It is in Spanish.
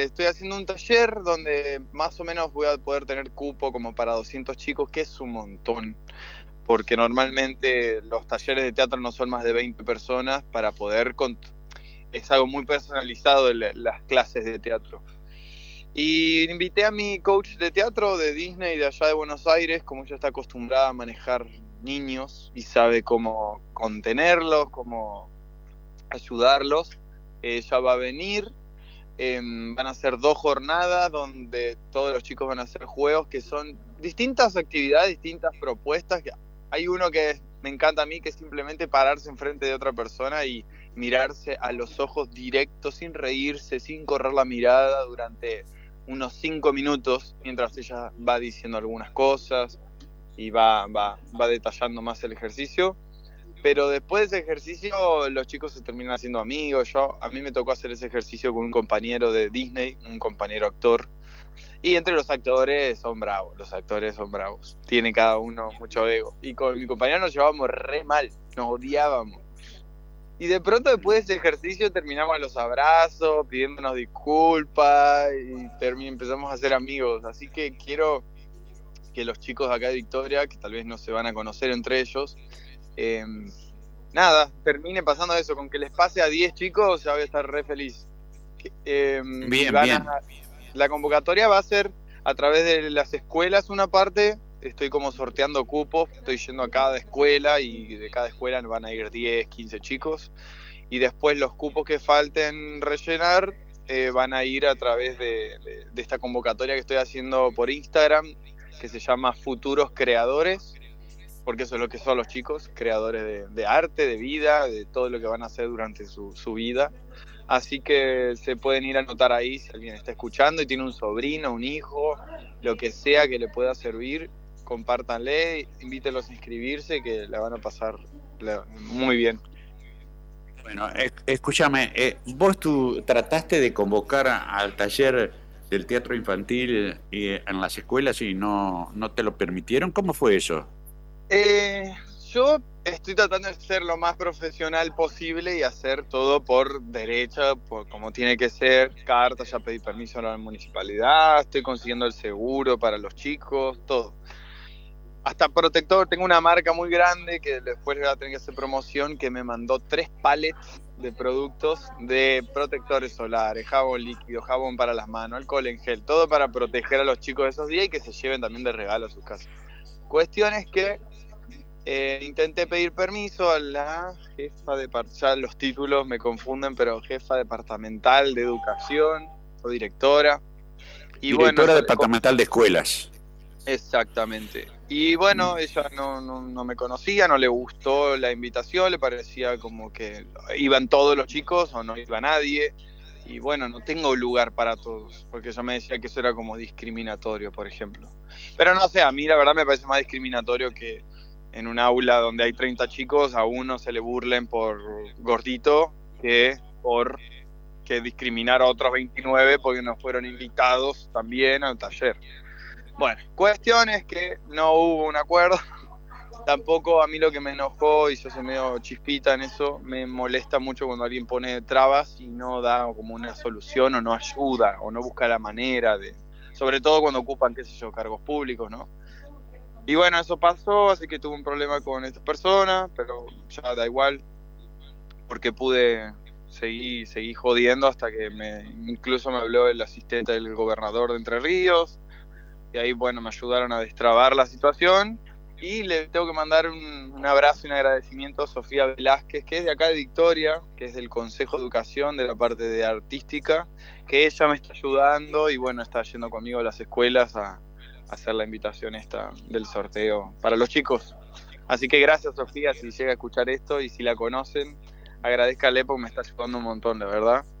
estoy haciendo un taller donde más o menos voy a poder tener cupo como para 200 chicos, que es un montón, porque normalmente los talleres de teatro no son más de 20 personas para poder... Es algo muy personalizado las clases de teatro. Y invité a mi coach de teatro de Disney de allá de Buenos Aires, como ella está acostumbrada a manejar niños y sabe cómo contenerlos, cómo ayudarlos. Ella va a venir, van a ser 2 jornadas donde todos los chicos van a hacer juegos que son distintas actividades, distintas propuestas. Hay uno que me encanta a mí, que es simplemente pararse enfrente de otra persona y mirarse a los ojos directos, sin reírse, sin correr la mirada durante unos 5 minutos, mientras ella va diciendo algunas cosas y va detallando más el ejercicio. Pero después de ese ejercicio los chicos se terminan haciendo amigos. A mí me tocó hacer ese ejercicio con un compañero de Disney, un compañero actor. Y entre los actores son bravos. Tiene cada uno mucho ego. Y con mi compañero nos llevábamos re mal, nos odiábamos. Y de pronto después de ese ejercicio terminamos a los abrazos, pidiéndonos disculpas y empezamos a ser amigos. Así que quiero que los chicos de acá de Victoria, que tal vez no se van a conocer entre ellos, nada, termine pasando eso, con que les pase a 10 chicos, ya voy a estar re feliz. Y Bien, bien. la convocatoria va a ser a través de las escuelas una parte, estoy como sorteando cupos, estoy yendo a cada escuela y de cada escuela van a ir 10, 15 chicos, y después los cupos que falten rellenar van a ir a través de esta convocatoria que estoy haciendo por Instagram, que se llama Futuros Creadores, porque eso es lo que son los chicos, creadores de arte, de vida, de todo lo que van a hacer durante su vida. Así que se pueden ir a anotar ahí si alguien está escuchando y tiene un sobrino, un hijo, lo que sea que le pueda servir, compártanle, invítenlos a inscribirse, que la van a pasar muy bien. Bueno, escúchame, vos tú trataste de convocar al taller del teatro infantil en las escuelas y no te lo permitieron. ¿Cómo fue eso? Eh, yo estoy tratando de ser lo más profesional posible y hacer todo por derecha, como tiene que ser. Cartas, ya pedí permiso a la municipalidad, estoy consiguiendo el seguro para los chicos, todo. Hasta protector, tengo una marca muy grande que después voy a tener que hacer promoción, que me mandó 3 pallets de productos de protectores solares, jabón líquido, jabón para las manos, alcohol en gel, todo para proteger a los chicos de esos días y que se lleven también de regalo a sus casas. Cuestión es que intenté pedir permiso a la jefa ya los títulos me confunden, pero jefa departamental de educación o directora. Y bueno, Directora departamental de escuelas. exactamente. Y bueno, ella no me conocía, no le gustó la invitación, le parecía como que iban todos los chicos o no iba nadie. Y bueno, no tengo lugar para todos, porque ella me decía que eso era como discriminatorio, por ejemplo. Pero no sé, a mí la verdad me parece más discriminatorio que en un aula donde hay 30 chicos a uno se le burlen por gordito que discriminar a otros 29 porque no fueron invitados también al taller. Bueno, cuestión es que no hubo un acuerdo. Tampoco a mí lo que me enojó, y yo soy medio chispita en eso, me molesta mucho cuando alguien pone trabas y no da como una solución o no ayuda o no busca la manera de... Sobre todo cuando ocupan, qué sé yo, cargos públicos, ¿no? Y bueno, eso pasó, así que tuve un problema con esta persona, pero ya da igual, porque seguí jodiendo hasta que incluso me habló el asistente del gobernador de Entre Ríos, y ahí, bueno, me ayudaron a destrabar la situación. Y le tengo que mandar un abrazo y un agradecimiento a Sofía Velázquez, que es de acá de Victoria, que es del Consejo de Educación, de la parte de artística, que ella me está ayudando y bueno, está yendo conmigo a las escuelas a hacer la invitación esta del sorteo para los chicos. Así que gracias, Sofía, si llega a escuchar esto y si la conocen, agradezcale porque me está ayudando un montón, de verdad.